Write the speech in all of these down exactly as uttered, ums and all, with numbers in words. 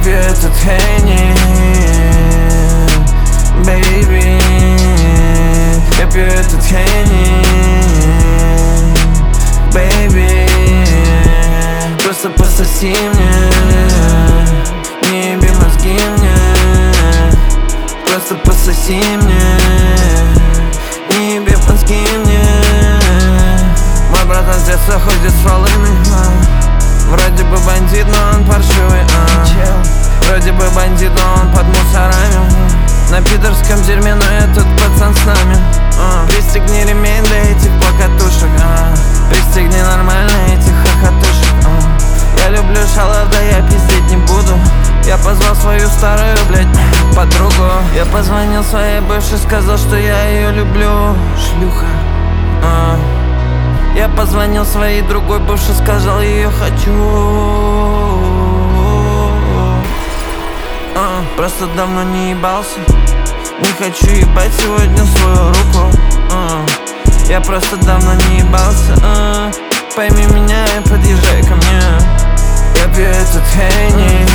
пью этот Henny, baby. Я пью этот Henny, baby. Просто пососи мне, не еби мозги мне. Просто пососи мне, не еби мозги мне. Мой братан с детства ходит с волыны, а. Вроде бы бандит, но он паршивый, а. Вроде бы бандит, но он под мусорами. На питерском дерьме, но этот пацан с нами, а. Пристегни ремень для этих покатушек, а. Пристегни нормально этих хохотушек, а. Я люблю шалав, да я пиздеть не буду. Я позвал свою старую, блядь, подругу. Я позвонил своей бывшей, сказал, что я ее люблю. Шлюха, а. Я позвонил своей другой бывшей, сказал, ее хочу, а. Просто давно не ебался, не хочу ебать сегодня свою руку, а. Я просто давно не ебался, а. Пойми меня и подъезжай ко мне. Я пью этот Henny,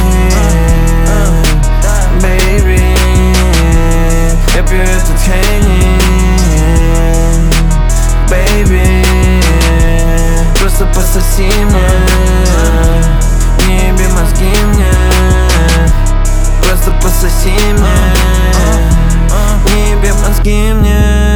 baby. Я пью этот Henny, baby. Просто пососи мне, не еби мозги мне. Просто пососи мне, не еби мозги мне.